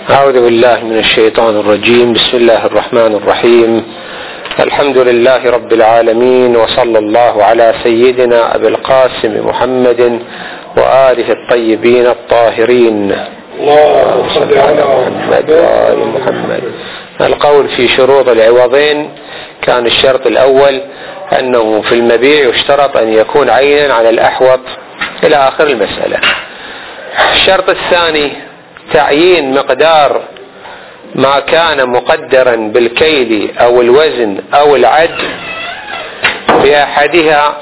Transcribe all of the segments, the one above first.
أعوذ بالله من الشيطان الرجيم. بسم الله الرحمن الرحيم. الحمد لله رب العالمين، وصلى الله على سيدنا أبي القاسم محمد وآله الطيبين الطاهرين. اللهم صل على محمد وآل محمد. القول في شروط العوضين: كان الشرط الأول أنه في المبيع يشترط أن يكون عينا على الأحوط إلى آخر المسألة. الشرط الثاني تعيين مقدار ما كان مقدرا بالكيل أو الوزن أو العد بأحدها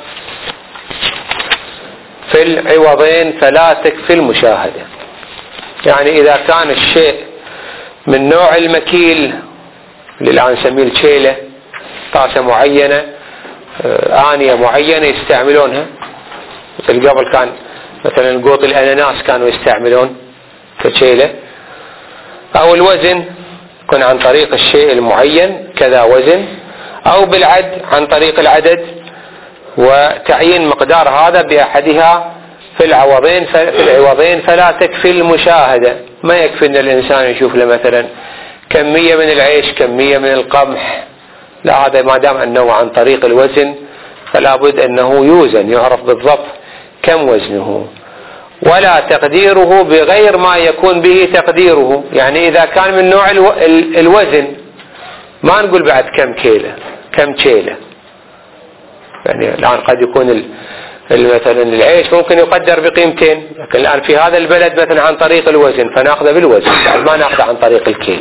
في العوضين فلا تكفي المشاهدة. يعني إذا كان الشيء من نوع المكيل اللي الآن نسميه الشيلة، طاسة معينة، آنية معينة يستعملونها، مثل قبل كان مثلا قوط الأناناس كانوا يستعملون كشيلة، أو الوزن يكون عن طريق الشيء المعين كذا وزن، أو بالعد عن طريق العدد، وتعيين مقدار هذا بأحدها في العوضين فلا تكفي المشاهدة. ما يكفي أن الإنسان يشوف له مثلا كمية من العيش، كمية من القمح، لا، هذا ما دام أنه عن طريق الوزن فلا بد أنه يوزن، يعرف بالضبط كم وزنه، ولا تقديره بغير ما يكون به تقديره. يعني إذا كان من نوع الوزن ما نقول بعد كم كيلة كم شيلة. يعني الآن قد يكون مثلا العيش ممكن يقدر بقيمتين، لكن الآن في هذا البلد مثلا عن طريق الوزن فنأخذه بالوزن، ما نأخذه عن طريق الكيل.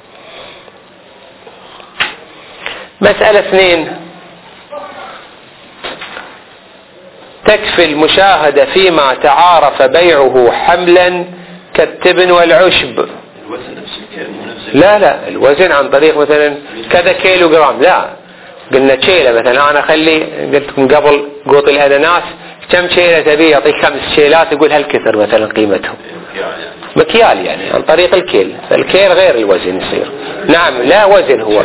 مسألة 2: تكفي المشاهدة فيما تعارف بيعه حملا كالتبن والعشب. لا الوزن عن طريق مثلا كذا كيلو جرام، لا، قلنا شيلة. مثلا أنا قلت لكم قبل قوط الأناناس كم شيلة تبي؟ يعطيك 5 شيلات، يقول هالكثر مثلا قيمتهم مكيال، يعني عن طريق الكيل. فالكيل غير الوزن يصير. نعم، لا وزن هو.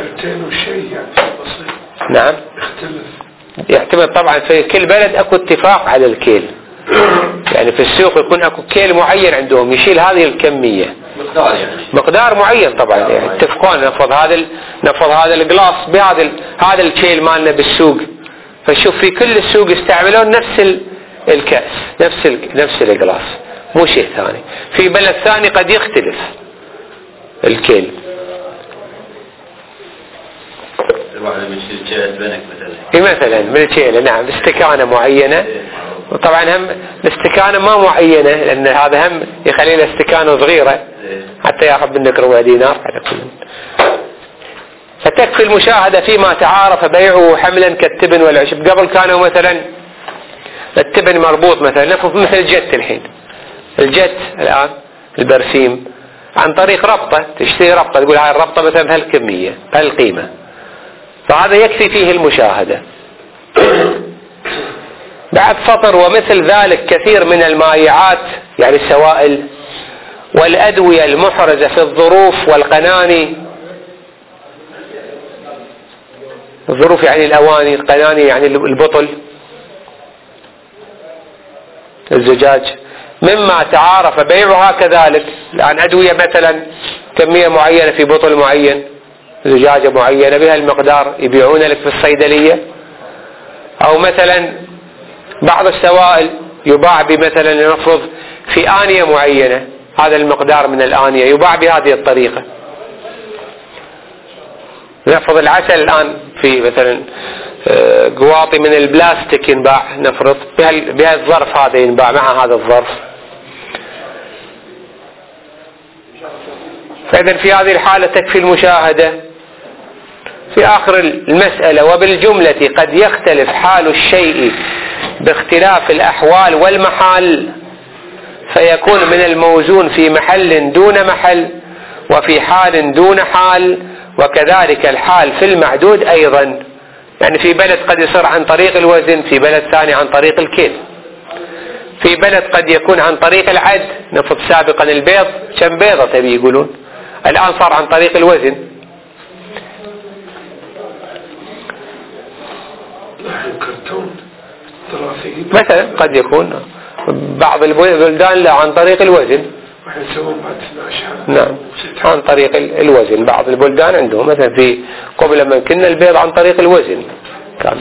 نعم يعتمد طبعا، في كل بلد اكو اتفاق على الكيل. يعني في السوق يكون اكو كيل معين عندهم يشيل هذه الكمية، مقدار معين طبعا. يعني اتفقون نفض هذا القلاص هذا الكيل مالنا بالسوق، فشوف في كل السوق يستعملون نفس الكأس، نفس القلاص، مو شيء ثاني. في بلد ثاني قد يختلف الكيل. مثلا من الشيلة، نعم، استكانة معينة. وطبعا هم الاستكانة ما معينة، لأن هذا هم يخلي له استكانة صغيرة حتى ياخذ منك ربع دينار على كل. فتكفي المشاهدة فيما تعارف بيعه حملا كالتبن والعشب. قبل كانوا مثلا التبن مربوط، مثلا نفرض مثل الجت. الحين الجت الآن البرسيم عن طريق ربطة، تشتري ربطة تقول هاي الربطة مثلا بهالكمية بهالقيمة، فهذا يكفي فيه المشاهدة. بعد سطر: ومثل ذلك كثير من المائعات، يعني السوائل والأدوية المحرزة في الظروف والقناني. الظروف يعني الأواني، القناني يعني البطل، الزجاج، مما تعارف بيعها كذلك. الآن أدوية مثلا كمية معينة في بطل معين، زجاجة معينة بها المقدار يبيعون لك في الصيدلية. أو مثلا بعض السوائل يباع بمثلا لنفرض في آنية معينة، هذا المقدار من الآنية يباع بهذه الطريقة. نفرض العسل الآن في مثلا قواطي من البلاستيك ينباع، نفرض بها الظرف هذا ينباع مع هذا الظرف. فإذا في هذه الحالة تكفي المشاهدة. في آخر المسألة: وبالجملة قد يختلف حال الشيء باختلاف الأحوال والمحال، فيكون من الموزون في محل دون محل، وفي حال دون حال، وكذلك الحال في المعدود أيضا. يعني في بلد قد يصير عن طريق الوزن، في بلد ثاني عن طريق الكيل. في بلد قد يكون عن طريق العد، نفرض سابقا البيض كم بيضة تبي يقولون، الآن صار عن طريق الوزن. مثلا قد يكون بعض البلدان لا عن طريق الوزن، نعم عن طريق الوزن. بعض البلدان عندهم مثلا في قبل ما كنا البيض عن طريق الوزن كان.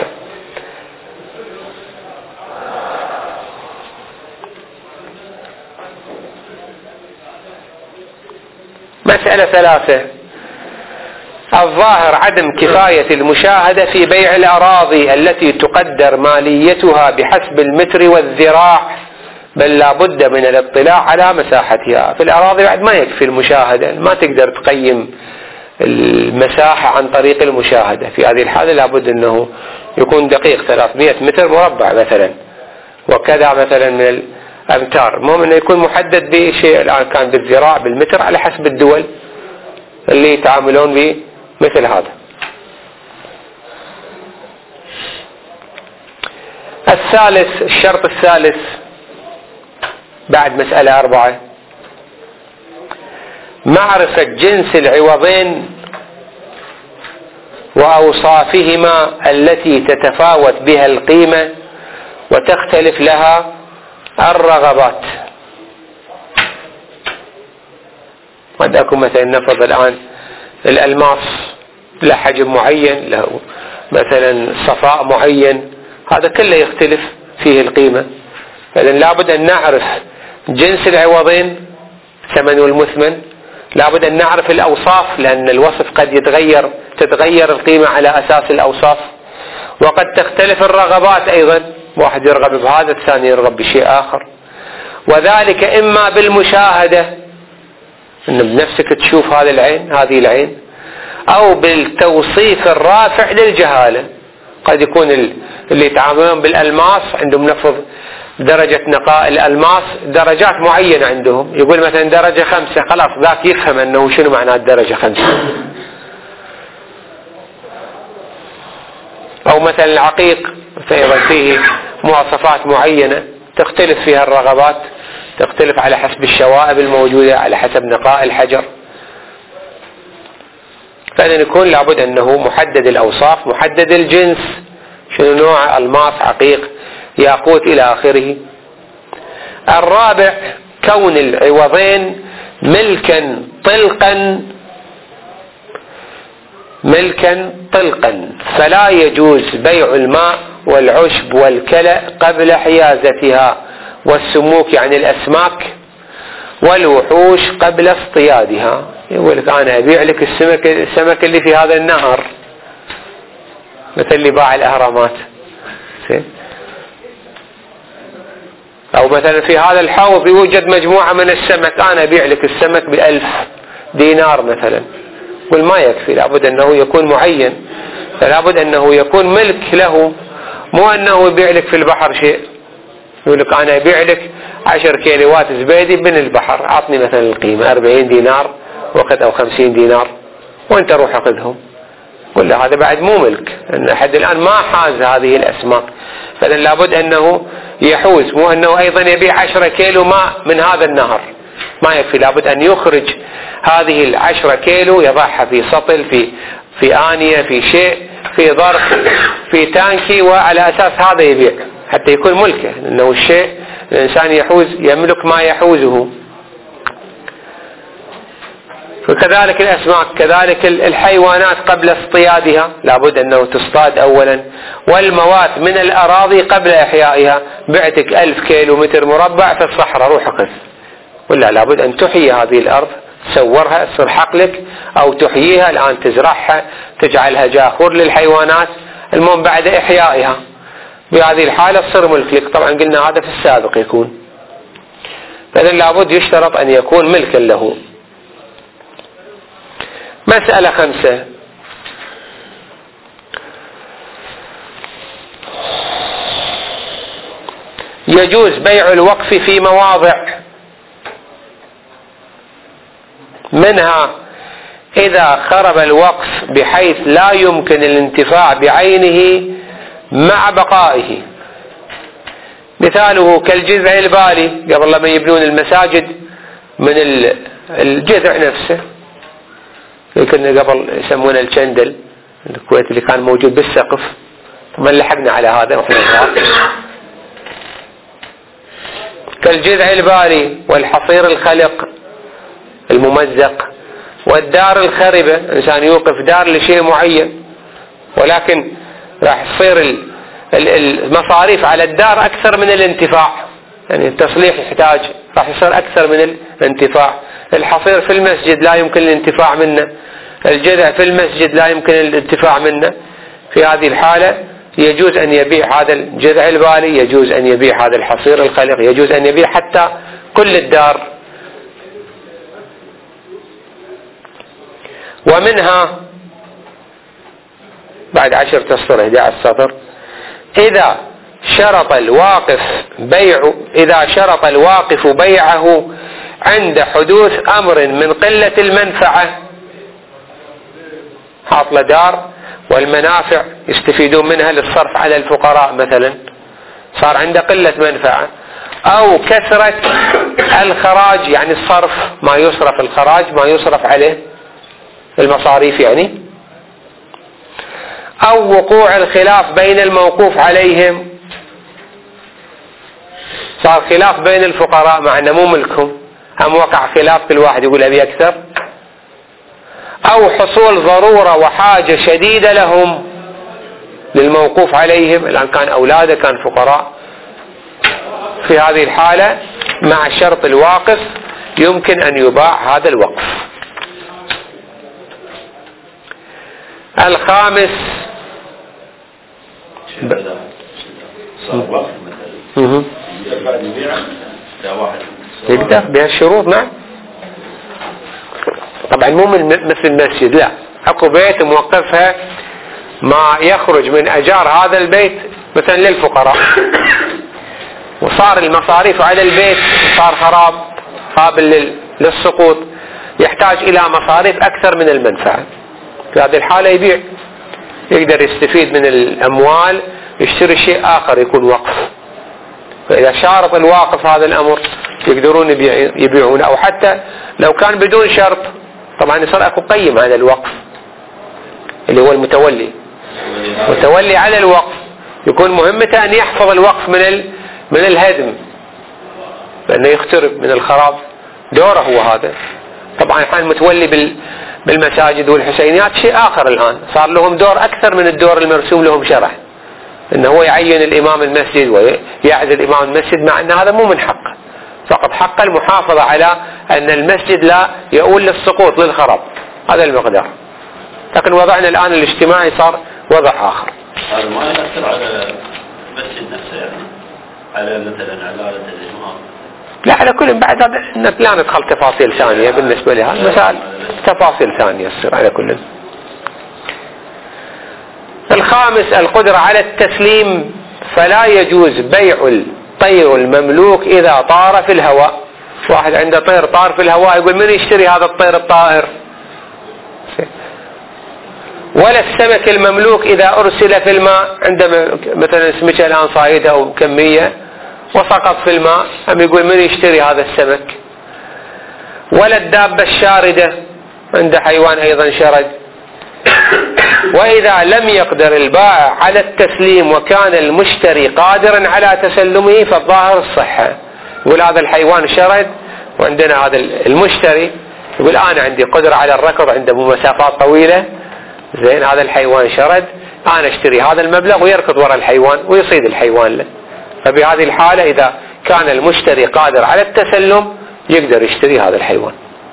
مسألة 3. الظاهر عدم كفاية المشاهدة في بيع الأراضي التي تقدر ماليتها بحسب المتر والذراع، بل لا بد من الاطلاع على مساحتها. في الأراضي بعد ما يكفي المشاهدة، ما تقدر تقيم المساحة عن طريق المشاهدة. في هذه الحالة لا بد أنه يكون دقيق 300 متر مربع مثلا، وكذا مثلا من الأمتار. المهم أنه يكون محدد بشيء، الآن كان بالذراع بالمتر على حسب الدول اللي يتعاملون بمثل هذا. الشرط الثالث بعد مسألة 4، معرفة جنس العوضين وأوصافهما التي تتفاوت بها القيمة وتختلف لها الرغبات. وداكم مثلا نفرض الآن الألماس له حجم معين، له مثلا صفاء معين، هذا كله يختلف فيه القيمة. فإذن لابد أن نعرف جنس العوضين ثمن والمثمن، لابد أن نعرف الأوصاف لأن الوصف قد تتغير القيمة على أساس الأوصاف، وقد تختلف الرغبات أيضا، واحد يرغب بهذا الثاني يرغب بشيء آخر. وذلك إما بالمشاهدة أن بنفسك تشوف هذه العين، أو بالتوصيف الرافع للجهالة. قد يكون اللي يتعاملون بالألماس عندهم نفرض درجة نقاء الألماس درجات معينة عندهم، يقول مثلا درجة 5، خلاص ذاك يفهم أنه شنو معنى الدرجة 5. أو مثلا العقيق أيضا فيه مواصفات معينة تختلف فيها الرغبات، تختلف على حسب الشوائب الموجودة، على حسب نقاء الحجر. فإذا يكون لابد أنه محدد الأوصاف، محدد الجنس، شنو نوع ألماس، عقيق، ياقوت إلى آخره. 4، كون العوضين ملكا طلقا، فلا يجوز بيع الماء والعشب والكلأ قبل حيازتها، والسموك يعني الأسماك، والوحوش قبل اصطيادها. يقول لك أنا أبيع لك السمك اللي في هذا النهر، مثل اللي باع الأهرامات، أو مثلا في هذا الحوض يوجد مجموعة من السمك، أنا أبيع لك السمك ب1000 دينار مثلا. يقول ما يكفي، لابد أنه يكون معين، فلابد أنه يكون ملك له، مو أنه يبيع لك في البحر شيء. يقول لك أنا أبيع لك 10 كيلوات زبيدي من البحر، أعطني مثلا القيمة 40 دينار وقت أو 50 دينار، وأنت روح أخذهم. قل له هذا بعد مو ملك، أن أحد الآن ما حاز هذه الأسماك. فإذن لابد أنه يحوز، مو أنه أيضا يبيع 10 كيلو ماء من هذا النهر، ما يكفي، لابد أن يخرج هذه 10 كيلو يضعها في سطل، في آنية، في شيء، في ظرف، في تانكي، وعلى أساس هذا يبيع حتى يكون ملكه، لأنه الشيء الإنسان يملك ما يحوزه. وكذلك الأسماك، كذلك الحيوانات قبل اصطيادها لابد أنه تصطاد أولا، والمواد من الأراضي قبل إحيائها. بعتك 1000 كيلو متر مربع في الصحراء، روح أخذ، ولا لابد أن تحيي هذه الأرض، تصورها تصير حقلك، أو تحييها الآن تزرعها، تجعلها جاخور للحيوانات، المهم بعد إحيائها. بهذه الحالة تصير ملك لك. طبعا قلنا هذا في السابق يكون. فإذن لابد يشترط أن يكون ملكا له. مسألة 5، يجوز بيع الوقف في مواضع، منها إذا خرب الوقف بحيث لا يمكن الانتفاع بعينه مع بقائه. مثاله كالجذع البالي، قبل لما يبنون المساجد من الجذع نفسه، يمكن قبل يسمونه الشندل الكويت اللي كان موجود بالسقف، ثم لحقنا على هذا واحنا كالجذع البالي والحصير الخلق الممزق والدار الخربة. إنسان يوقف دار لشيء معين، ولكن راح تصير المصاريف على الدار أكثر من الانتفاع، يعني التصليح يحتاج راح يصير أكثر من الانتفاع. الحصير في المسجد لا يمكن الانتفاع منه، الجذع في المسجد لا يمكن الانتفاع منه. في هذه الحالة يجوز أن يبيع هذا الجذع البالي، يجوز أن يبيع هذا الحصير الخلق، يجوز أن يبيع حتى كل الدار. ومنها بعد 10 أسطر 11 سطر: إذا شرط الواقف بيعه عند حدوث أمر من قلة المنفعة، حاطل دار والمنافع يستفيدون منها للصرف على الفقراء مثلا، صار عنده قلة منفعة، أو كثرة الخراج، يعني الصرف ما يصرف، الخراج ما يصرف عليه المصاريف يعني، أو وقوع الخلاف بين الموقوف عليهم، صار خلاف بين الفقراء مع أنه مو ملكهم، هم وقع خلاف كل واحد يقول أبي أكثر، أو حصول ضرورة وحاجة شديدة لهم للموقوف عليهم، الآن كان أولاده كان فقراء. في هذه الحالة مع شرط الواقف يمكن أن يباع هذا الوقف. الخامس صار وقف مثلا بعد يبيعه واحد يقدر بهالشروط. نعم طبعا مو مثل المسجد، لا، اكو بيت موقفها ما يخرج من اجار هذا البيت مثلا للفقراء، وصار المصاريف على البيت صار خراب قابل للسقوط، يحتاج الى مصاريف اكثر من المنفعة. في هذه الحالة يبيع، يقدر يستفيد من الاموال يشتري شيء اخر يكون وقف. فاذا شارط الواقف هذا الامر يقدرون يبيعون، او حتى لو كان بدون شرط، طبعا يصير اكو قيم على الوقف اللي هو متولي على الوقف، يكون مهمته ان يحفظ الوقف من الهدم، لانه يخترب من الخراب، دوره هو هذا. طبعا الحين متولي بالمساجد والحسينيات شيء اخر، الان صار لهم دور اكثر من الدور المرسوم لهم شرع، انه هو يعين الامام المسجد ويعزل امام المسجد، مع ان هذا مو من حقه، فقط حق المحافظة على ان المسجد لا يؤول للسقوط للخراب، هذا المقدار. لكن وضعنا الان الاجتماعي صار وضع اخر. هذا ما يأثر على المسجد نفسه، يعني على مثلا على الامام؟ لا، على كل بعد هذا لا ندخل تفاصيل ثانية بالنسبة لها، المسائل تفاصيل ثانية تصير على كل. الخامس القدرة على التسليم، فلا يجوز بيع الطير المملوك إذا طار في الهواء. واحد عنده طير طار في الهواء يقول من يشتري هذا الطير الطائر؟ ولا السمك المملوك إذا أرسل في الماء، عندما مثلا سمكة الآن صايدة أو كمية وسقط في الماء، هم يقول من يشتري هذا السمك. ولا الدابة الشاردة، عنده حيوان أيضا شرد. وإذا لم يقدر البائع على التسليم وكان المشتري قادرا على تسلمه فالظاهر الصحة، يقول هذا الحيوان شرد وعندنا هذا المشتري يقول أنا عندي قدرة على الركض عنده مسافات طويلة، زين هذا الحيوان شرد، أنا اشتري هذا المبلغ ويركض وراء الحيوان ويصيد الحيوان له. فبهذه الحالة إذا كان المشتري قادر على التسلم يقدر يشتري هذا الحيوان.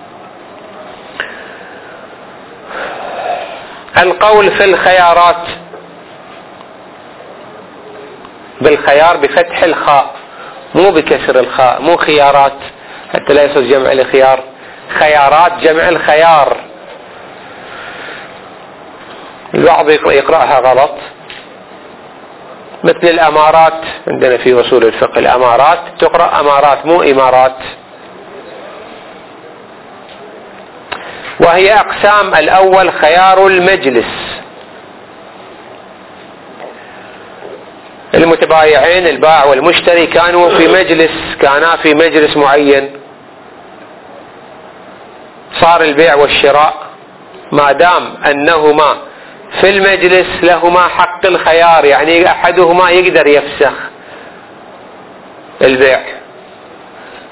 القول في الخيارات، بالخيار بفتح الخاء مو بكسر الخاء، مو خيارات حتى لا يصير جمع الخيار، خيارات جمع الخيار. البعض يقرأها غلط، مثل الأمارات عندنا في أصول الفقه، الأمارات تقرأ أمارات مو إمارات. وهي أقسام: الأول خيار المجلس، المتبايعين البائع والمشتري كانوا في مجلس معين، صار البيع والشراء ما دام أنهما في المجلس لهما حق الخيار، يعني أحدهما يقدر يفسخ البيع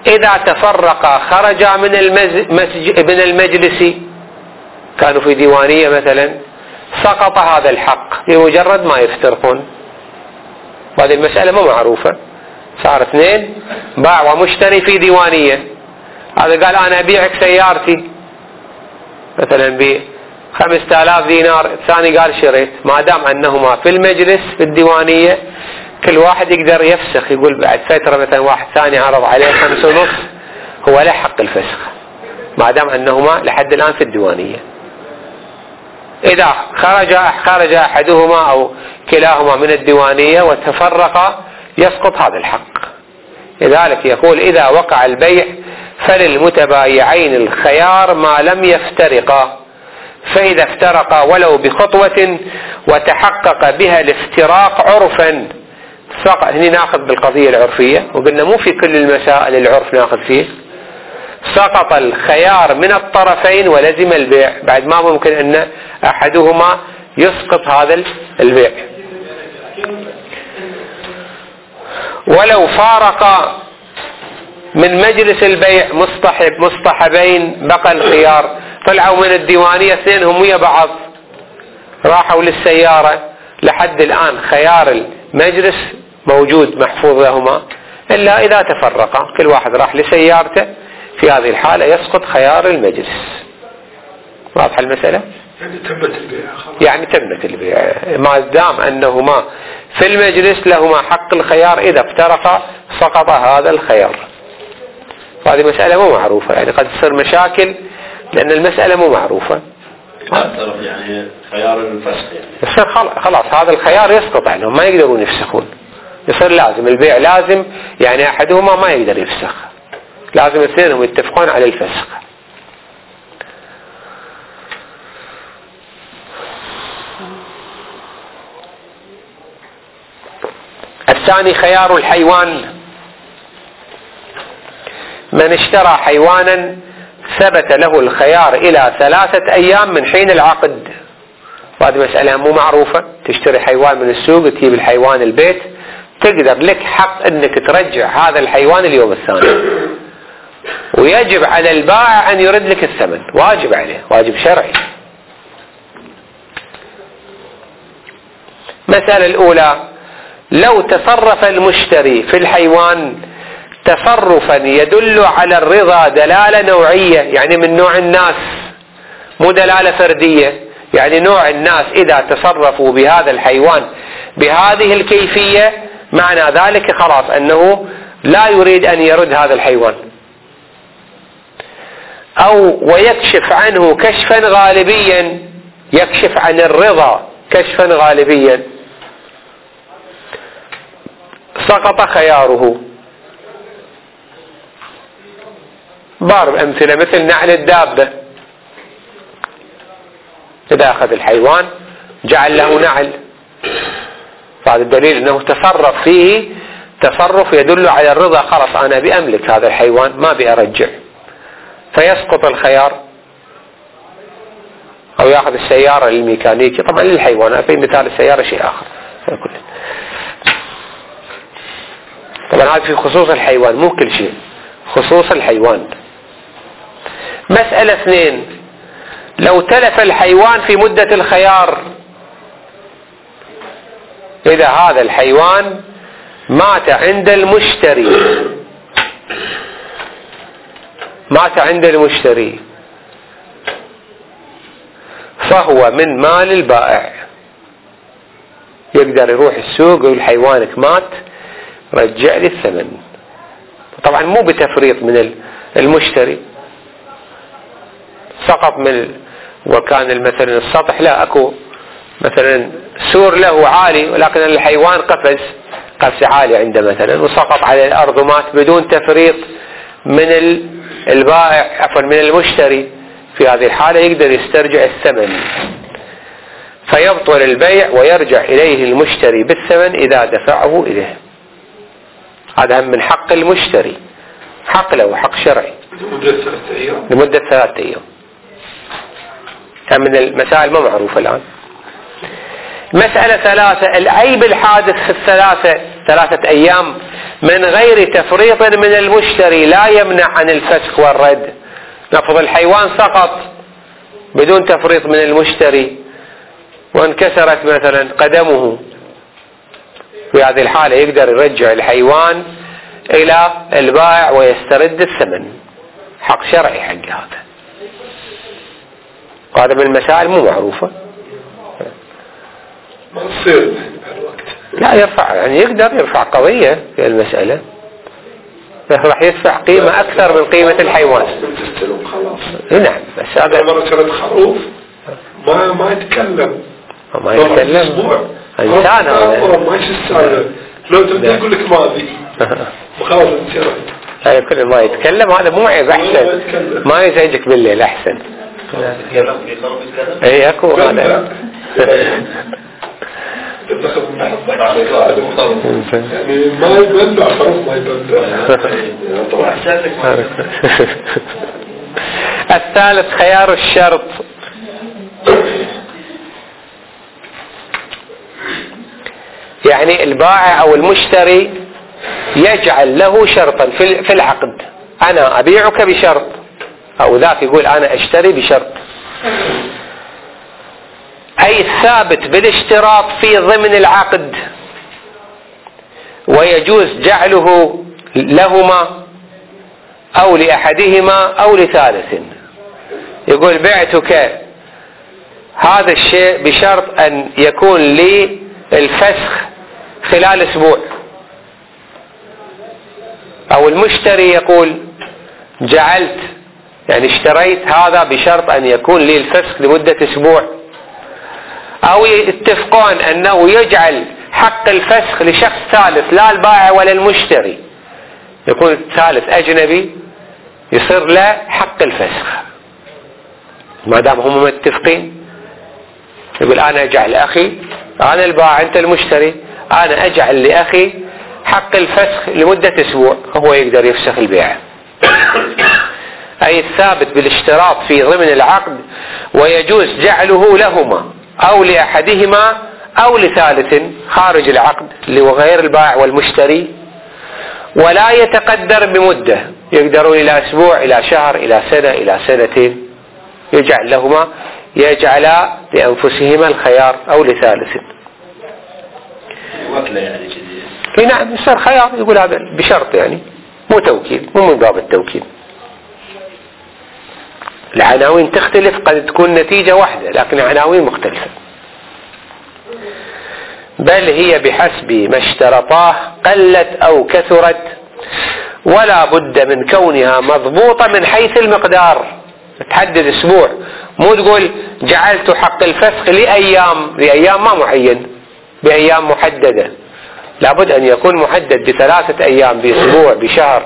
إذا تفرقا خرجا من المجلس، كانوا في ديوانية مثلا، سقط هذا الحق بمجرد ما يفترقون. هذه المسألة مو معروفة. صار اثنين باع ومشتري في ديوانية، هذا قال أنا أبيعك سيارتي مثلا ب5,000 دينار، الثاني قال شريت. ما دام أنهما في المجلس في الديوانية كل واحد يقدر يفسخ، يقول بعد فترة مثلا واحد ثاني عرض عليه 5.5، هو له حق الفسخ ما دام أنهما لحد الآن في الديوانية. إذا خرج أحدهما أو كلاهما من الديوانية وتفرقا يسقط هذا الحق. لذلك يقول إذا وقع البيع فللمتبايعين الخيار ما لم يفترقا، فإذا افترقا ولو بخطوة وتحقق بها الافتراق عرفا، هنا ناخذ بالقضية العرفية، وقلنا مو في كل المسائل العرف ناخذ فيه. سقط الخيار من الطرفين ولزم البيع، بعد ما ممكن أن أحدهما يسقط هذا البيع. ولو فارق من مجلس البيع مصطحبين بقى الخيار، طلعوا من الديوانية اثنين هم ويا بعض راحوا للسيارة، لحد الآن خيار المجلس موجود محفوظ لهما، إلا إذا تفرقا كل واحد راح لسيارته، في هذه الحالة يسقط خيار المجلس. واضحة المسألة؟ يعني تمت البيع ما دام أنهما في المجلس لهما حق الخيار، إذا افترقا سقط هذا الخيار. هذه مسألة مو معروفة، يعني قد تصير مشاكل لأن المسألة مو معروفة. يعني خيار الفسخ يصير خلاص هذا الخيار يسقط عنهم، ما يقدرون يفسخون، يصير لازم البيع لازم، يعني أحدهما ما يقدر يفسخ، لازم اثنينهم يتفقون على الفسخ. الثاني خيار الحيوان. من اشترى حيوانا ثبت له الخيار إلى 3 أيام من حين العقد. وهذه مسألة مو معروفة، تشتري حيوان من السوق تجيب الحيوان البيت، تقدر لك حق أنك ترجع هذا الحيوان اليوم الثاني، ويجب على البائع أن يرد لك الثمن، واجب عليه، واجب شرعي. مسألة الأولى، لو تصرف المشتري في الحيوان تصرفا يدل على الرضا دلالة نوعية، يعني من نوع الناس، مو دلالة فردية، يعني نوع الناس إذا تصرفوا بهذا الحيوان بهذه الكيفية معنى ذلك خلاص أنه لا يريد أن يرد هذا الحيوان. أو ويكشف عنه كشفا غالبيا، يكشف عن الرضا كشفا غالبيا، سقط خياره. ضرب أمثلة مثل نعل الدابة، إذا أخذ الحيوان جعل له نعل، فهذا الدليل أنه تصرف فيه تصرف يدل على الرضا، خلاص أنا بأملك هذا الحيوان ما بأرجع، فيسقط الخيار. أو يأخذ السيارة للميكانيكي، طبعا للحيوان، في مثال السيارة شيء آخر. طبعا هذا في خصوص الحيوان مو كل شيء، خصوص الحيوان. مسألة 2، لو تلف الحيوان في مدة الخيار، إذا هذا الحيوان مات عند المشتري فهو من مال البائع، يقدر يروح السوق ويقول حيوانك مات رجع لي الثمن، طبعا مو بتفريط من المشتري، سقط من وكان مثلا السطح لا اكو مثلا سور له عالي، ولكن الحيوان قفز عالي عنده مثلا وسقط على الارض ومات بدون تفريط من البائع عفوا من المشتري، في هذه الحالة يقدر يسترجع الثمن، فيبطل البيع ويرجع إليه المشتري بالثمن إذا دفعه إليه. هذا من حق المشتري، حق له، حق شرعي لمدة 3 أيام. من المسائل ما معروفة الآن. مسألة 3، العيب الحادث في ال3 3 أيام من غير تفريط من المشتري لا يمنع عن الفسخ والرد. نفرض الحيوان سقط بدون تفريط من المشتري وانكسرت مثلا قدمه، في هذه الحالة يقدر يرجع الحيوان إلى البائع ويسترد الثمن، حق شرعي حق هذا. هذا من المسائل مو معروفة. ما تصير بهالوقت. لا يرفع، يعني يقدر يرفع قضية في المسألة، راح يدفع قيمة أكثر من قيمة الحيوان. خلاص. نعم بس هذا مرة كانت خروف ما يتكلم. ما يتكلم. إنسان هذا. ما يشتغل. لو تبدأ يقول لك ماضي. مخالف انترا. هاي كل ما يتكلم هذا مو عيب، أحسن ما يزعجك بالليل أحسن. اي اكو هذا. يعني ما يبدع خلاص ما يبدع. الثالث خيار الشرط. يعني البائع او المشتري يجعل له شرطا في العقد، انا ابيعك بشرط، او ذاك يقول انا اشتري بشرط، اي الثابت بالاشتراط في ضمن العقد، ويجوز جعله لهما او لاحدهما او لثالث. يقول بعتك هذا الشيء بشرط ان يكون لي الفسخ خلال اسبوع، او المشتري يقول جعلت يعني اشتريت هذا بشرط ان يكون لي الفسخ لمدة اسبوع، او يتفقون انه يجعل حق الفسخ لشخص ثالث لا البائع ولا المشتري، يكون ثالث اجنبي يصير له حق الفسخ ما دام هم متفقين. يقول انا اجعل اخي، انا البائع انت المشتري، انا اجعل لاخي حق الفسخ لمدة اسبوع، هو يقدر يفسخ البيع. اي الثابت بالاشتراط في ضمن العقد، ويجوز جعله لهما او لاحدهما او لثالث خارج العقد اللي هو غير البائع والمشتري، ولا يتقدر بمدة، يقدرون الى اسبوع الى شهر الى سنة الى سنتين، يجعل لهما يجعلا لانفسهما الخيار او لثالث. يعني نعم يصير خيار، يقول هذا بشرط، يعني مو توكيد، مو من باب التوكيد. العناوين تختلف، قد تكون نتيجة واحدة لكن عناوين مختلفة. بل هي بحسب ما اشترطاه قلت أو كثرت، ولا بد من كونها مضبوطة من حيث المقدار. تحدد اسبوع، مو تقول جعلت حق الفسخ لأيام ما معين، بأيام محددة، لابد أن يكون محدد ب3 أيام، بأسبوع، بشهر.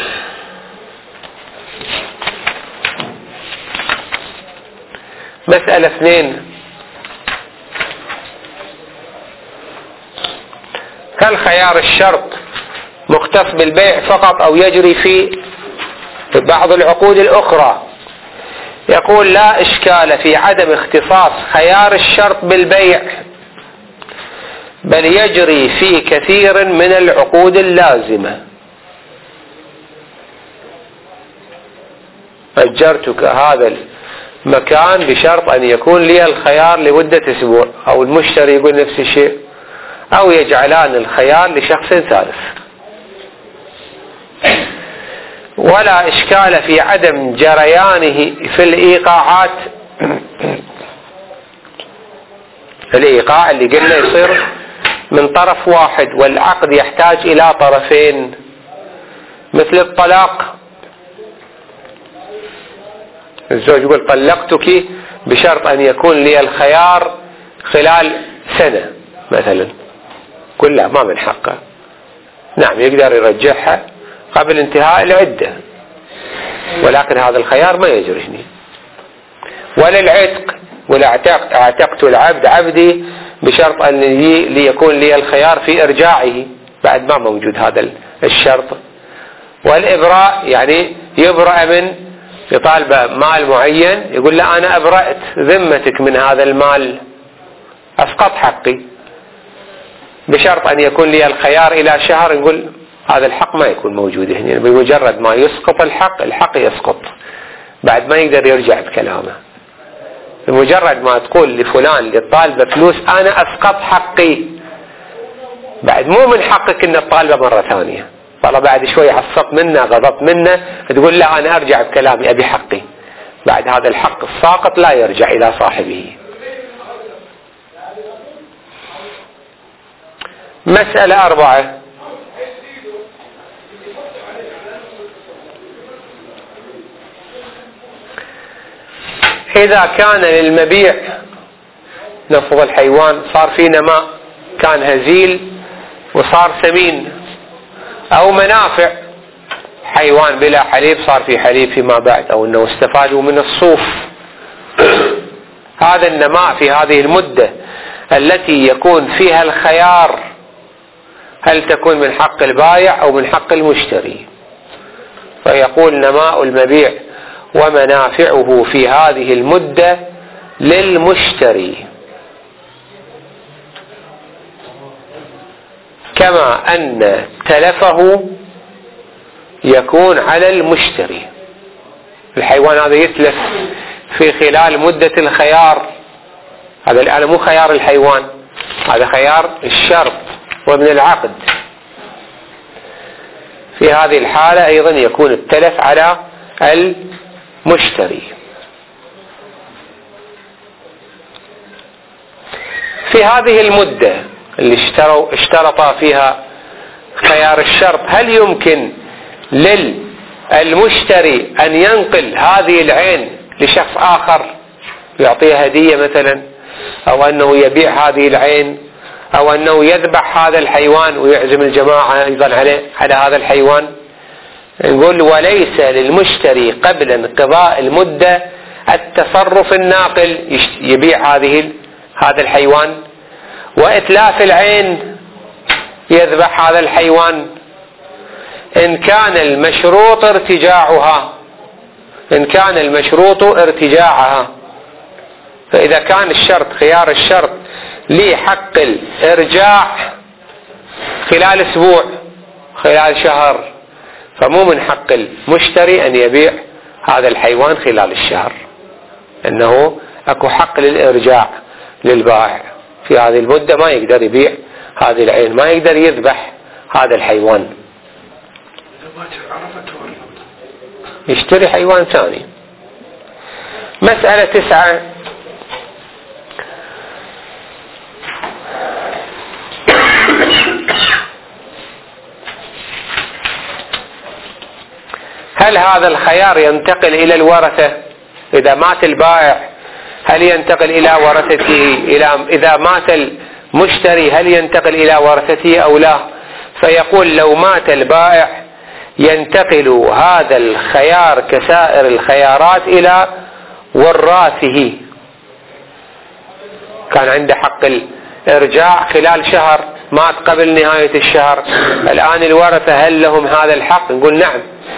مسألة 2، هل خيار الشرط مختص بالبيع فقط أو يجري في بعض العقود الأخرى؟ يقول لا إشكال في عدم اختصاص خيار الشرط بالبيع، بل يجري في كثير من العقود اللازمة. أجرتك هذا المكان بشرط أن يكون لي الخيار لمدة أسبوع، أو المشتري يقول نفس الشيء، أو يجعلان الخيار لشخص ثالث. ولا إشكال في عدم جريانه في الإيقاعات. الإيقاع اللي قلنا يصير من طرف واحد، والعقد يحتاج إلى طرفين، مثل الطلاق. الزوج يقول طلقتك بشرط أن يكون لي الخيار خلال سنة مثلا، كلها ما من حقه. نعم يقدر يرجعها قبل انتهاء العدة، ولكن هذا الخيار ما يجريني. ولا العتق، ولا اعتقت العبد عبدي بشرط أن ليكون لي الخيار في إرجاعه، بعد ما موجود هذا الشرط. والإبراء، يعني يبرأ من يطالب مال معين، يقول لا أنا أبرأت ذمتك من هذا المال، أسقط حقي بشرط أن يكون لي الخيار إلى شهر، نقول هذا الحق ما يكون موجود هنا. بمجرد ما يسقط الحق يسقط، بعد ما يقدر يرجع بكلامه. بمجرد ما تقول لفلان للطالبة فلوس أنا أسقط حقي، بعد مو من حقك أن الطالبة مرة ثانية، والله بعد شوي عصبت منه غضبت منه تقول لا أنا أرجع بكلامي أبي حقي، بعد هذا الحق الساقط لا يرجع إلى صاحبه. مسألة 4. إذا كان للمبيع نفض الحيوان صار في نماء، كان هزيل وصار سمين، أو منافع حيوان بلا حليب صار في حليب فيما بعد، أو أنه استفادوا من الصوف، هذا النماء في هذه المدة التي يكون فيها الخيار هل تكون من حق البائع أو من حق المشتري؟ فيقول نماء المبيع ومنافعه في هذه المدة للمشتري، كما أن تلفه يكون على المشتري. الحيوان هذا يتلف في خلال مدة الخيار، هذا الآن مو خيار الحيوان، هذا خيار الشرط ومن العقد. في هذه الحالة أيضا يكون التلف على المشتري. في هذه المدة اللي اشترط فيها خيار الشرط، هل يمكن للمشتري أن ينقل هذه العين لشخص آخر يعطيه هدية مثلا، أو أنه يبيع هذه العين، أو أنه يذبح هذا الحيوان ويعزم الجماعة أيضا على هذا الحيوان؟ نقول وليس للمشتري قبل انقضاء المدة التصرف الناقل يبيع هذا الحيوان، وإتلاف العين يذبح هذا الحيوان إن كان المشروط ارتجاعها. فإذا كان الشرط خيار الشرط لي حق الإرجاع خلال أسبوع خلال شهر، فمو من حق المشتري أن يبيع هذا الحيوان خلال الشهر، إنه أكو حق للإرجاع للبائع في هذه المدة، ما يقدر يبيع هذه العين، ما يقدر يذبح هذا الحيوان، يشتري حيوان ثاني. مسألة 9. هل هذا الخيار ينتقل إلى الورثة؟ إذا مات البائع هل ينتقل إلى ورثته؟ إذا مات المشتري هل ينتقل إلى ورثته أو لا؟ فيقول لو مات البائع ينتقل هذا الخيار كسائر الخيارات إلى وراثه. كان عنده حق الإرجاع خلال شهر، مات قبل نهاية الشهر، الآن الورثة هل لهم هذا الحق؟ نقول نعم.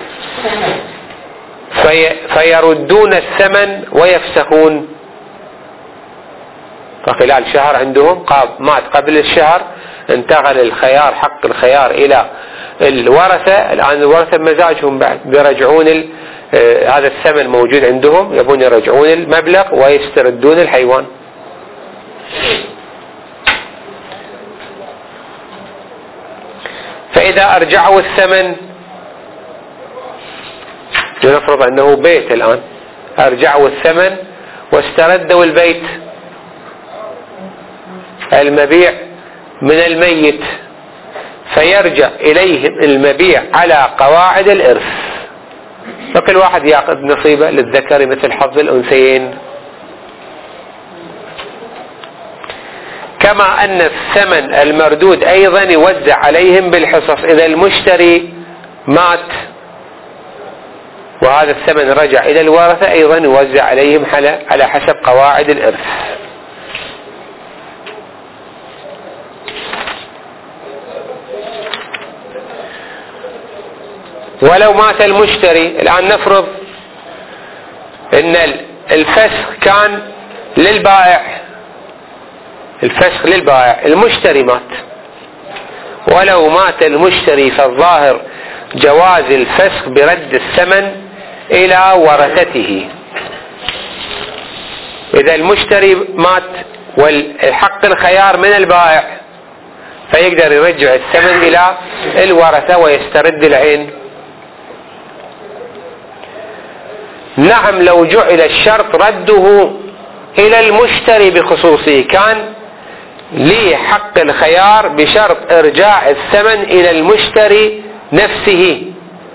فيردون الثمن ويفسخون. فخلال شهر عندهم مات قبل الشهر، انتقل الخيار حق الخيار إلى الورثة، الآن الورثة بمزاجهم بعد بيرجعون هذا الثمن موجود عندهم، يبون يرجعون المبلغ ويستردون الحيوان. فإذا أرجعوا الثمن، لنفرض أنه بيت الآن، أرجعوا الثمن واستردوا البيت، المبيع من الميت، فيرجع إليهم المبيع على قواعد الإرث، فكل واحد يأخذ نصيبه للذكر مثل حظ الأنثيين. كما أن الثمن المردود أيضا يوزع عليهم بالحصص، إذا المشتري مات وهذا الثمن رجع إلى الورثة أيضا يوزع عليهم على حسب قواعد الإرث. ولو مات المشتري، الآن نفرض أن الفسخ كان للبائع، المشتري مات ولو مات المشتري فالظاهر جواز الفسخ برد الثمن إلى ورثته. إذا المشتري مات والحق الخيار من البائع فيقدر يرجع الثمن إلى الورثة ويسترد العين. نعم لو جعل الشرط رده إلى المشتري بخصوصه كان لي حق الخيار بشرط إرجاع الثمن إلى المشتري نفسه.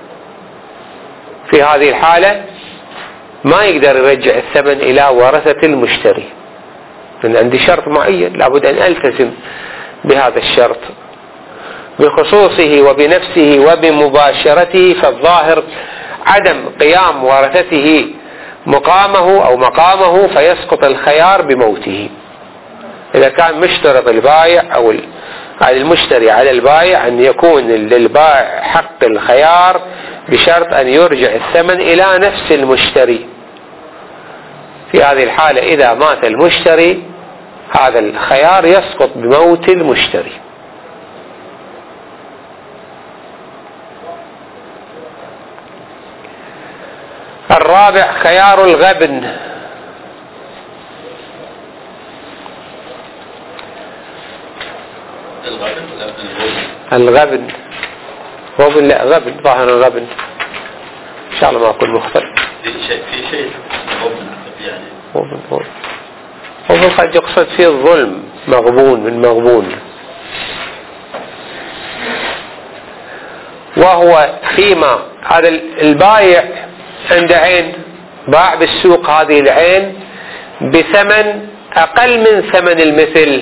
في هذه الحالة ما يقدر يرجع الثمن إلى ورثة المشتري، لأن عندي شرط معين لابد أن ألتزم بهذا الشرط بخصوصه وبنفسه وبمباشرته. فالظاهر عدم قيام ورثته مقامه أو مقامه فيسقط الخيار بموته. إذا كان مشترط البائع أو المشتري على البائع أن يكون للبائع حق الخيار بشرط أن يرجع الثمن إلى نفس المشتري. في هذه الحالة إذا مات المشتري هذا الخيار يسقط بموت المشتري. الرابع خيار الغبن. الغبن غبن لا غبن ظاهر الغبن إن شاء الله ما أكون مختلف. في شيء غبن يعني غبن قد يقصد فيه الظلم، مغبون من مغبون، وهو فيما هذا البايع عند عين باع بالسوق هذه العين بثمن أقل من ثمن المثل،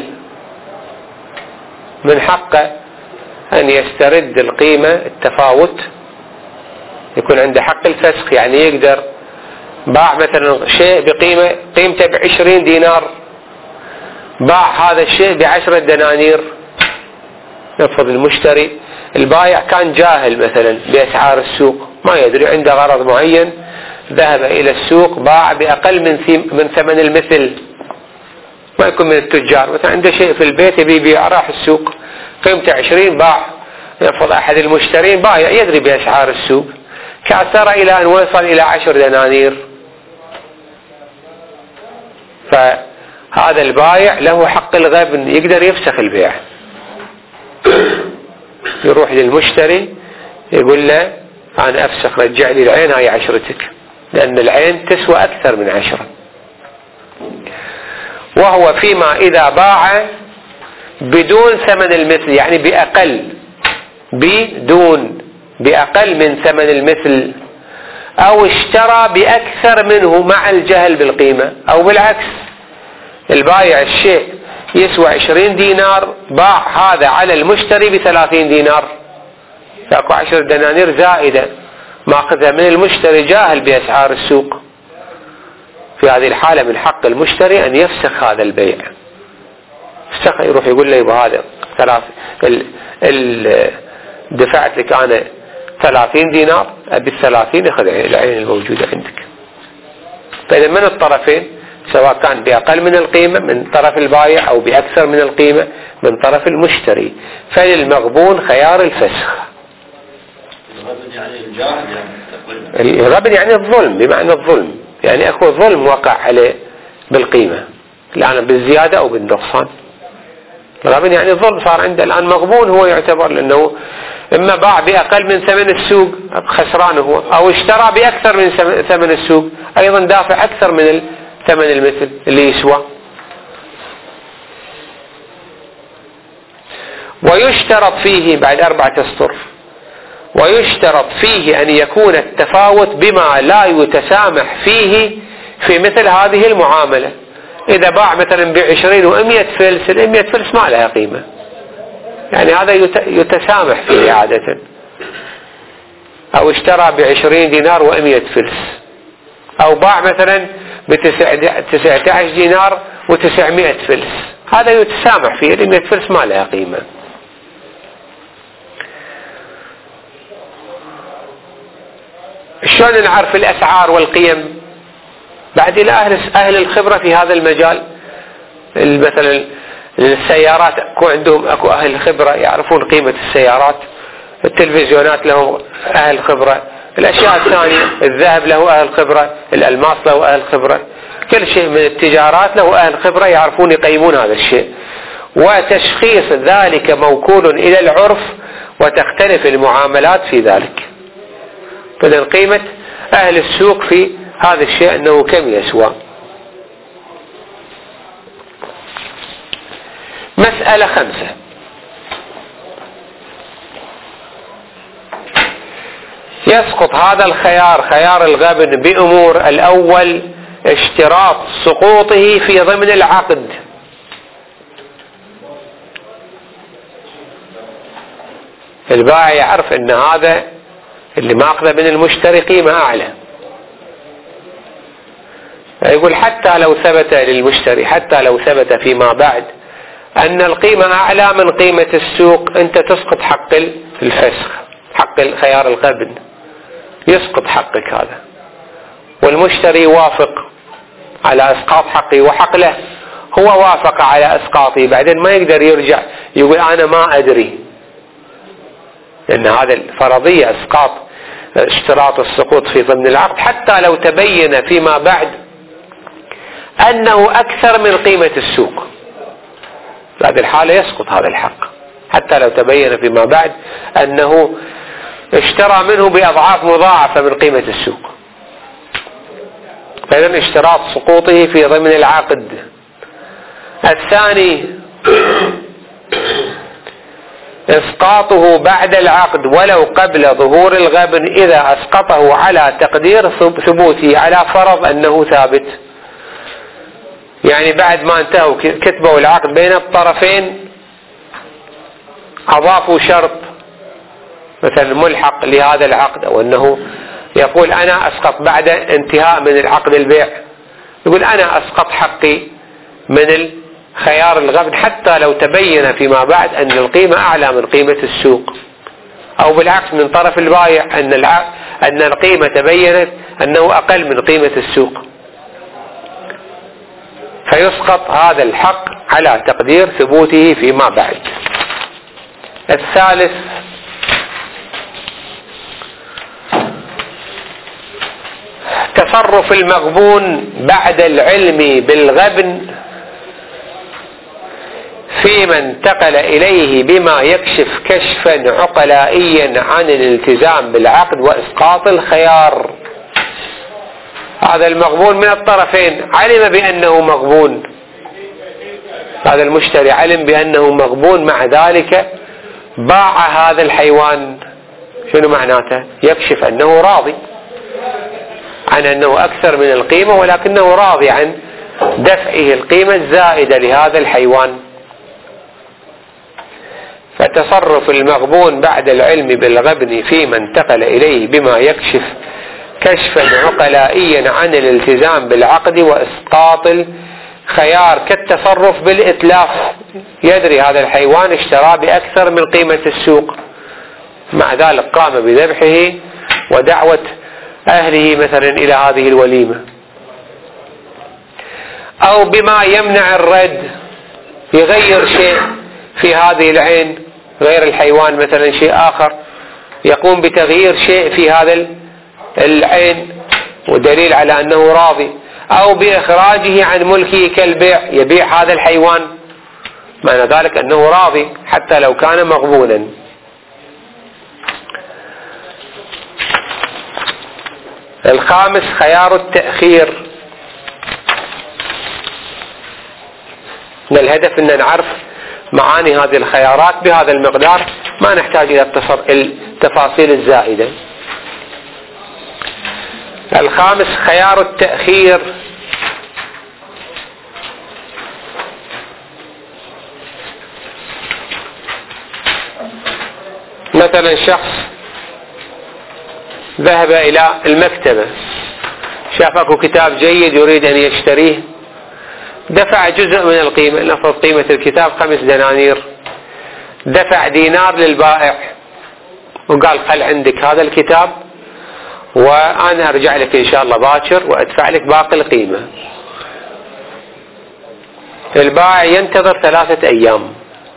من حقه أن يسترد القيمة التفاوت، يكون عنده حق الفسخ. يعني يقدر باع مثلا شيء قيمته ب20 دينار، باع هذا الشيء ب10 دنانير. نفرض المشتري البائع كان جاهل مثلا بأسعار السوق، ما يدري، عنده غرض معين، ذهب إلى السوق باع بأقل من ثمن المثل. ما يكون من التجار مثلا عنده شيء في البيت يبي يبيع، راح السوق قيمته 20 باع. يفرض أحد المشترين بايع يدري بأسعار السوق، كأثر إلى أن وصل إلى 10 دنانير، فهذا البايع له حق الغبن، يقدر يفسخ البيع. يروح للمشتري يقول له أنا أفسخ، رجع لي العين هاي 10تك، لأن العين تسوى أكثر من 10. وهو فيما إذا باع بدون ثمن المثل، يعني بأقل من ثمن المثل، أو اشترى بأكثر منه مع الجهل بالقيمة، أو بالعكس البايع الشيء يسوى 20 دينار باع هذا على المشتري ب30 دينار، فاكو 10 دنانير زائدة ماخذها من المشتري جاهل بأسعار السوق. في هذه الحالة من حق المشتري أن يفسخ هذا البيع. فسخ، يروح يقول لي بهذا دفعت لك أنا 30 دينار، أبي 30 أخذ العين الموجودة عندك. فإذا من الطرفين سواء كان بأقل من القيمة من طرف البائع أو بأكثر من القيمة من طرف المشتري، فللمغبون خيار الفسخ. الغبن يعني الجاهل، يعني الغبن يعني الظلم، بمعنى الظلم، يعني أكو ظلم وقع عليه بالقيمة الآن بالزيادة أو بالنقصان. الغبن يعني الظلم صار عنده الآن مغبون، هو يعتبر لأنه إما باع بأقل من ثمن السوق خسران هو، أو اشترى بأكثر من ثمن السوق أيضا دافع أكثر من ثمن المثل اللي يسوى. ويشترط فيه بعد 4 أسطر، ويشترط فيه أن يكون التفاوت بما لا يتسامح فيه في مثل هذه المعاملة. إذا باع مثلا ب20 و100 فلس، 100 فلس ما لها قيمة، يعني هذا يتسامح فيه عادة. أو اشترى ب20 دينار و100 فلس، أو باع مثلا ب19 دينار و900 فلس، هذا يتسامح فيه، 100 فلس ما لها قيمة. شلون نعرف الأسعار والقيم؟ بعد إلى أهل الخبرة في هذا المجال، مثلا السيارات اكو اهل خبرة يعرفون قيمة السيارات، التلفزيونات له اهل خبرة، الاشياء الثانية الذهب له اهل خبرة، الالماس له اهل خبرة، كل شيء من التجارات له اهل خبرة يعرفون يقيمون هذا الشيء، وتشخيص ذلك موكول الى العرف وتختلف المعاملات في ذلك. فإذا قيمة اهل السوق في هذا الشيء انه كم يسوى. مسألة 5. يسقط هذا الخيار خيار الغبن بأمور: الأول اشتراط سقوطه في ضمن العقد، البائع يعرف ان هذا اللي ماخذه من المشتري قيمة اعلى، يقول حتى لو ثبت للمشتري، حتى لو ثبت فيما بعد ان القيمة اعلى من قيمة السوق، انت تسقط حق الفسخ، حق خيار الغبن يسقط حقك هذا، والمشتري يوافق على اسقاط حقه وحق له، هو وافق على اسقاطه، بعدين ما يقدر يرجع يقول انا ما ادري، لان هذا الفرضية اسقاط اشتراط السقوط في ضمن العقد حتى لو تبين فيما بعد انه اكثر من قيمة السوق، بعد الحالة يسقط هذا الحق حتى لو تبين فيما بعد انه اشترى منه بأضعاف مضاعفة من قيمة السوق. فإذا اشتراط سقوطه في ضمن العقد. الثاني اسقاطه بعد العقد ولو قبل ظهور الغبن اذا اسقطه على تقدير ثبوته، على فرض انه ثابت، يعني بعد ما انتهوا كتبوا العقد بين الطرفين اضافوا شرط مثلا ملحق لهذا العقد، او انه يقول انا اسقط بعد انتهاء من العقد البيع، يقول انا اسقط حقي من خيار الغبن حتى لو تبين فيما بعد ان القيمة اعلى من قيمة السوق، او بالعكس من طرف البائع ان القيمة تبينت انه اقل من قيمة السوق، فيسقط هذا الحق على تقدير ثبوته فيما بعد. الثالث تصرف المغبون بعد العلم بالغبن فيما انتقل إليه بما يكشف كشفا عقلائيا عن الالتزام بالعقد وإسقاط الخيار. هذا المغبون من الطرفين علم بأنه مغبون، هذا المشتري علم بأنه مغبون، مع ذلك باع هذا الحيوان. شنو معناته؟ يكشف أنه راضي عن أنه أكثر من القيمة، ولكنه راضي عن دفعه القيمة الزائدة لهذا الحيوان. فتصرف المغبون بعد العلم بالغبن فيما انتقل إليه بما يكشف كشفا عقلائيا عن الالتزام بالعقد وإسقاط الخيار كالتصرف بالإتلاف، يدري هذا الحيوان اشترى بأكثر من قيمة السوق، مع ذلك قام بذبحه ودعوة أهله مثلا إلى هذه الوليمة. أو بما يمنع الرد، يغير شيء في هذه العين غير الحيوان، مثلا شيء آخر، يقوم بتغيير شيء في هذا العين ودليل على أنه راضي. أو بإخراجه عن ملكه كالبيع، يبيع هذا الحيوان، معنى ذلك أنه راضي حتى لو كان مغبونا. الخامس خيار التأخير. من الهدف أن نعرف معاني هذه الخيارات بهذا المقدار، ما نحتاج إلى التفاصيل الزائدة. الخامس خيار التأخير. مثلا شخص ذهب إلى المكتبة، شاف اكو كتاب جيد يريد أن يشتريه، دفع جزء من القيمة، نفرض قيمة الكتاب 5 دنانير، دفع دينار للبائع وقال خل عندك هذا الكتاب وأنا أرجع لك إن شاء الله باكر وأدفع لك باقي القيمة. البائع ينتظر 3 أيام.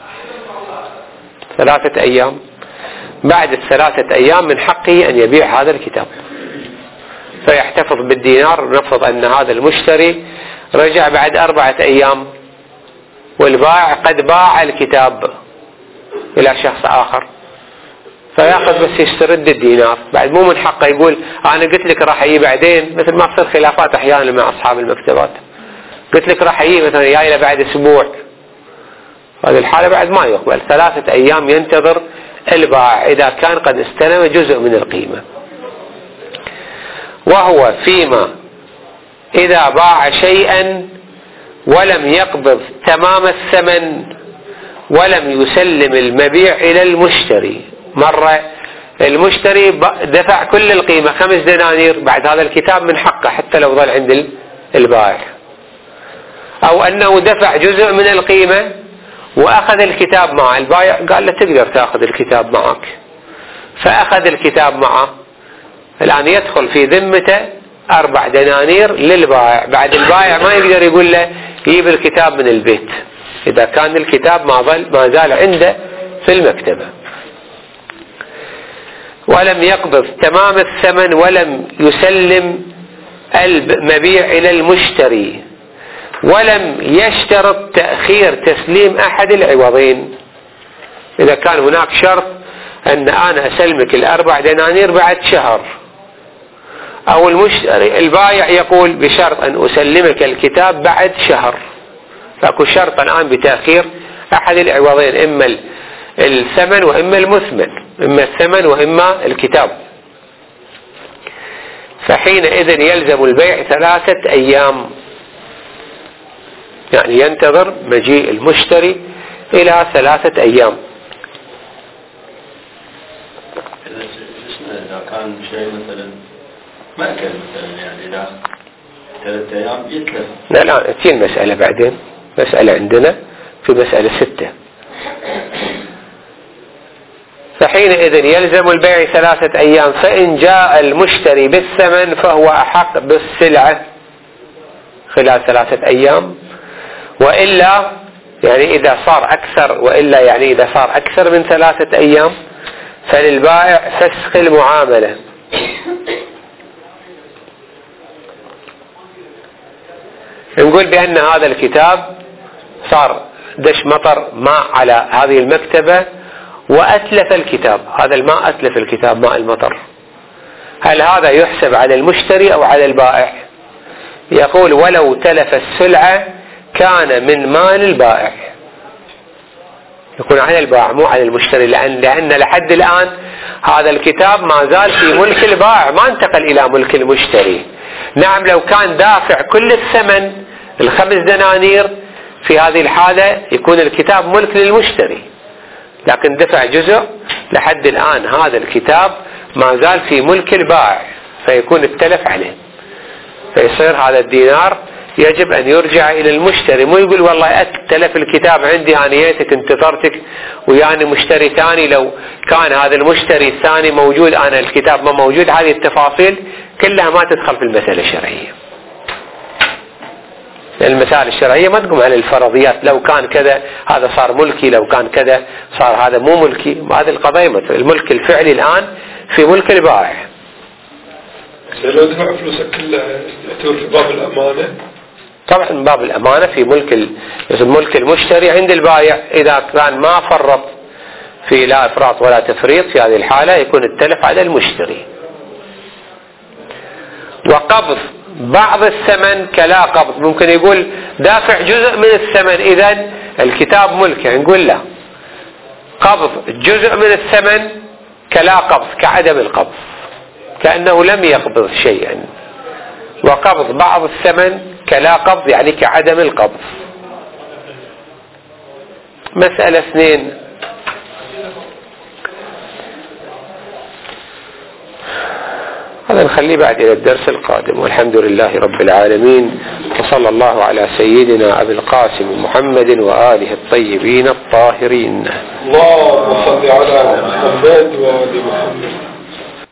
3 أيام، بعد ال3 أيام من حقه أن يبيع هذا الكتاب، فيحتفظ بالدينار. نفرض أن هذا المشتري رجع بعد 4 أيام، والبائع قد باع الكتاب إلى شخص آخر، فيأخذ بس يسترد الدينار. بعد مو من حقه يقول أنا قلت لك راح أجي بعدين، مثل ما تصير خلافات أحيانا مع أصحاب المكتبات، قلت لك راح أجي مثلا جاي له بعد أسبوع، هذه الحالة بعد ما يقبل. 3 أيام ينتظر البائع إذا كان قد استلم جزء من القيمة. وهو فيما إذا باع شيئا ولم يقبض تمام الثمن ولم يسلم المبيع إلى المشتري. مرة المشتري دفع كل القيمة 5 دنانير، بعد هذا الكتاب من حقه حتى لو ظل عند البائع، أو أنه دفع جزء من القيمة وأخذ الكتاب معه. البائع قال له تقدر تأخذ الكتاب معك، فأخذ الكتاب معه. الآن يدخل في ذمته 4 دنانير للبائع. بعد البائع ما يقدر يقول له يجيب الكتاب من البيت إذا كان الكتاب ما زال عنده في المكتبة. ولم يقبض تمام الثمن ولم يسلم المبيع إلى المشتري، ولم يشترط تأخير تسليم أحد العوضين. إذا كان هناك شرط أن أنا أسلمك 4 دنانير بعد شهر، أو المشتري البائع يقول بشرط أن أسلمك الكتاب بعد شهر، فأكو شرط الآن بتأخير أحد العوضين، إما الثمن وإما المثمن، إما الثمن وإما الكتاب. فحينئذ يلزم البيع 3 أيام، يعني ينتظر مجيء المشتري إلى 3 أيام. إذا كان شيء مثلا مأكل مثلا، يعني إذا 3 أيام يتلف. لا تجي المسألة بعدين، مسألة عندنا في مسألة 6. فحينئذ يلزم البيع 3 أيام، فإن جاء المشتري بالثمن فهو أحق بالسلعة خلال 3 أيام، وإلا يعني إذا صار أكثر، وإلا يعني إذا صار أكثر من 3 أيام فللبائع فسخ المعاملة. نقول بأن هذا الكتاب صار دش مطر ماء على هذه المكتبة وأتلف الكتاب، هذا الماء أتلف الكتاب ماء المطر، هل هذا يحسب على المشتري أو على البائع؟ يقول ولو تلف السلعة كان من مال البائع، يكون على البائع مو على المشتري، لأن لحد الآن هذا الكتاب ما زال في ملك البائع، ما انتقل إلى ملك المشتري. نعم لو كان دافع كل الثمن 5 دنانير في هذه الحالة يكون الكتاب ملك للمشتري، لكن دفع جزء، لحد الآن هذا الكتاب ما زال في ملك البائع، فيكون التلف عليه، فيصير هذا الدينار يجب أن يرجع إلى المشتري. مو يقول والله أتلف الكتاب عندي، أنا جيتك انتظرتك وياني مشتري ثاني، لو كان هذا المشتري الثاني موجود أنا الكتاب ما موجود. هذه التفاصيل كلها ما تدخل في المسألة الشرعية. المسائل الشرعية ما تقوم على الفرضيات، لو كان كذا هذا صار ملكي، لو كان كذا صار هذا مو ملكي. هذه القضايا الملك الفعلي الآن في ملك البائع. لو دفع فلوسك كلها يعتبر في باب الأمانة؟ طبعا باب الأمانة في ملك المشتري عند البائع، إذا كان ما فرط في لا إفراط ولا تفريط، في هذه الحالة يكون التلف على المشتري. وقبض بعض الثمن كلا قبض، ممكن يقول دافع جزء من الثمن إذن الكتاب ملكه، نقول لا، قبض جزء من الثمن كلا قبض، كعدم القبض، كأنه لم يقبض شيئا. وقبض بعض الثمن كلا قبض، يعني كعدم القبض. مسألة 2، هذا نخليه بعد إلى الدرس القادم، والحمد لله رب العالمين، وصلى الله على سيدنا أبي القاسم محمد وآله الطيبين الطاهرين. اللهم صل على محمد وآل محمد.